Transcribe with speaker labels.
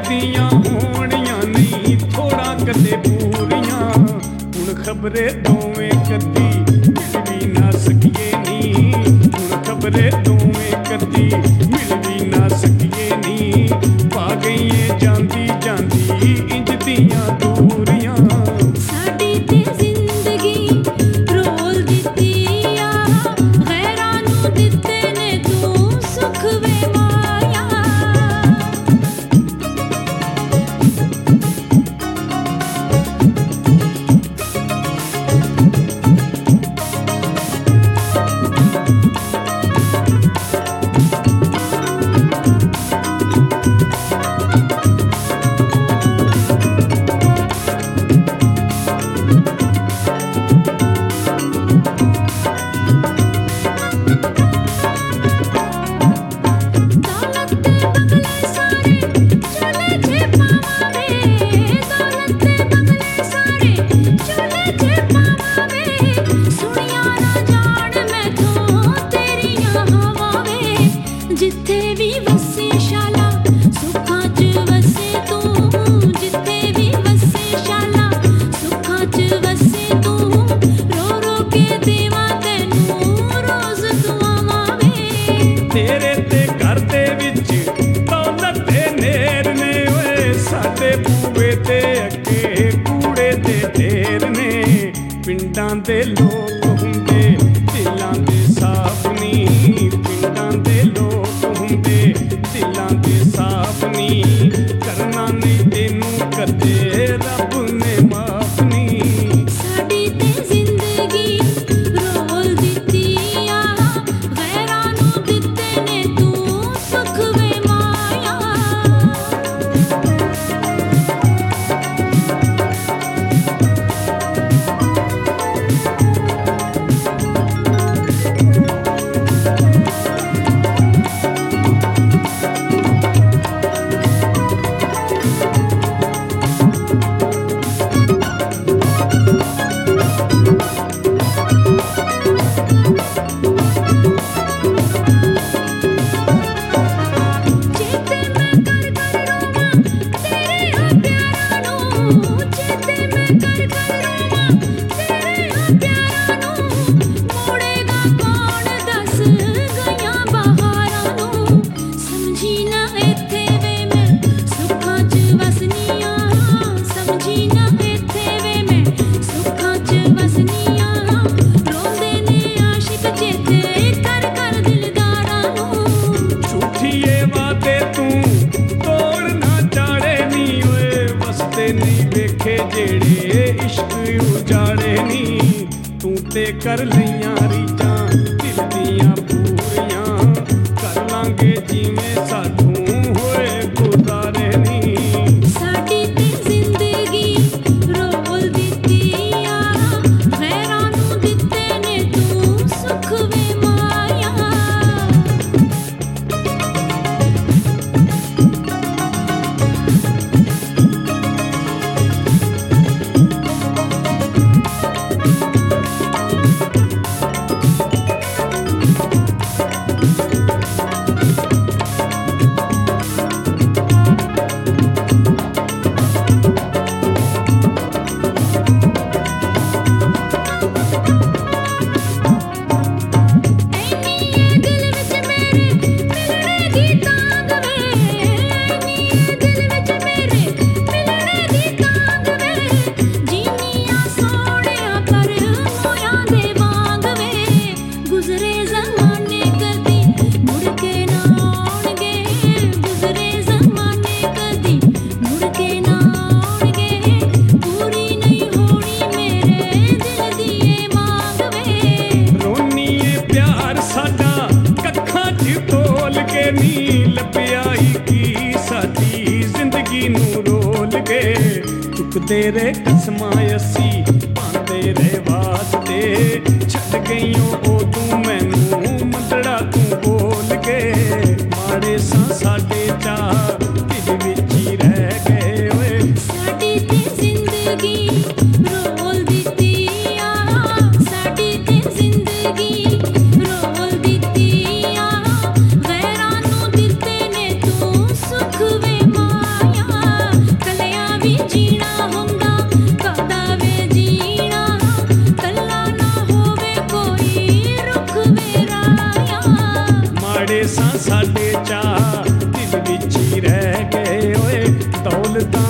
Speaker 1: ਦੀਆਂ ਹੋਣੀਆਂ ਨਹੀਂ ਥੋੜਾ ਕਦੇ ਪੂਰੀਆਂ। ਹੁਣ ਖਬਰੇ ਦੋਵੇਂ ਕਦੀ ਮਿਲ ਵੀ ਨਾ ਸਕੀਏ ਨੀ। ਹੁਣ ਖਬਰੇ ਦੋਵੇਂ ਕਦੀ ਮਿਲ ਵੀ ਨਾ ਸਕੀਏ ਨੀ। ਪਾ ਗਈਏ ਜਾਂਦੀ ਜਾਂਦੀ ਇੰਜ ਦੀਆਂ ਦੂਰੀਆਂ।
Speaker 2: ਸਾਡੀ ਤੇ ਜ਼ਿੰਦਗੀ ਰੋਲ ਦਿੱਤੀ ਆ ਗੈਰਾਂ ਨੂੰ ਦਿੱਤੇ ਨੇ ਤੂੰ ਸੁੱਖ ਵੇ ਮਾਇਆ। ਜਿੱਥੇ ਵੀ ਵਸੇ ਸ਼ਾਲਾ ਸੁੱਖਾਂ 'ਚ ਵਸੇ ਤੂੰ। ਜਿੱਥੇ ਵੀ ਵਸੇ ਸ਼ਾਲਾ ਸੁੱਖਾਂ 'ਚ ਵਸੇ ਤੂੰ। ਰੋ ਰੋ ਕੇ ਦੇਵਾਂ ਤੈਨੂੰ ਰੋਜ਼ ਦੁਆਵਾਂ ਵੇ।
Speaker 1: ਤੇਰੇ ਤੇ ਘਰ ਦੇ ਵਿੱਚ ਦੌਲਤ ਦੇ ਨੇਰ ਨੇ ਓਏ। ਸਾਡੇ ਬੂਵੇ ਤੇ ਅੱਗੇ ਕੂੜੇ ਦੇ ਢੇਰ ਨੇ। ਪਿੰਡਾਂ ਦੇ ਲੋਕ ਹੁੰਦੇ ਦਿਲਾਂ ਦੇ ਸਾਫ਼ ਨੀ। ਪਿੰਡਾਂ ਦੇ ਲੋਕ ਹੁੰਦੇ ਦਿਲਾਂ ਦੇ ਸਾਫ਼ ਨੀ। ਕਰਨਾ ਨਹੀਂ ਤੈਨੂੰ ਕਦੇ ਰੱਬ ਨੇ ਮਾਫ਼ ਨੀ।
Speaker 2: ਸਾਡੀ ਤੇ ਜ਼ਿੰਦਗੀ ਰੋਲ ਦਿੱਤੀ ਆ ਗੈਰਾਂ ਨੂੰ ਦਿੱਤੇ ਨੇ ਤੂੰ ਸੁੱਖ ਵੇ ਮਾਇਆ।
Speaker 1: ਜਿਹੜੇ ਇਸ਼ਕ ਉਜਾੜੇ ਨੀ। ਤੂੰ ਤੇ ਕਰ ਲਈਆਂ ਰੀਝਾਂ ਦਿਲ ਦੀਆਂ ਪੂਰੀਆਂ। ਕਰ ਲਾਂਗੇ ਜਿਵੇਂ ਸਾਥੋਂ ਹੋਏ ਗੁਜ਼ਾਰੇ ਨੀ।
Speaker 2: ਸਾਡੀ ਤੇ ਜ਼ਿੰਦਗੀ ਰੋਲ ਦਿੱਤੀ ਆ ਗੈਰਾਂ ਨੂੰ ਦਿੱਤੇ ਨੇ ਤੂੰ ਸੁੱਖ ਵੇ ਮਾਇਆ।
Speaker 1: ਤੇਰੇ ਕਸਮਾਂ ਅਸੀਂ ਪਾਉਂਦੇ ਰਹੇ ਵਾਸਤੇ। ਛੱਡ ਗਈਓ ਉਹ ਤੂੰ ਮੈਨੂੰ ਮੰਦੜਾ ਤੂੰ ਬੋਲ ਕੇ। ਮਾੜੇ ਸਾਂ ਸਾਡੇ ਚਾਹ ਦਿਲ ਵਿੱਚ ਹੀ ਰਹਿ ਗਏ ਓਏ।
Speaker 2: ਸਾਡੀ ਤੇ ਜ਼ਿੰਦਗੀ ਰੋਲ ਦਿੱਤੀ ਆ ਸਾਡੀ ਤੇ ਜ਼ਿੰਦਗੀ ਰੋਲ ਦਿੱਤੀ ਆ ਗੈਰਾਂ ਨੂੰ ਦਿੱਤੇ ਨੇ ਤੂੰ ਸੁੱਖ ਵੇ ਮਾਇਆ। ਵੀ ਜੀਣਾ ਹੁੰਦਾ, ਕਾਹਦਾ ਵੇ ਜੀਣਾ, ਕੱਲਾ ਨਾ ਹੋਵੇ ਕੋਈ ਰੁੱਖ ਮੇਰਾਇਆ।
Speaker 1: ਮਾੜੇ ਸਾਂ ਸਾਡੇ ਚਾਅ ਦਿਲ ਵਿੱਚ ਹੀ ਰਹਿ ਗਏ ਓਏ, ਦੌਲਤਾਂ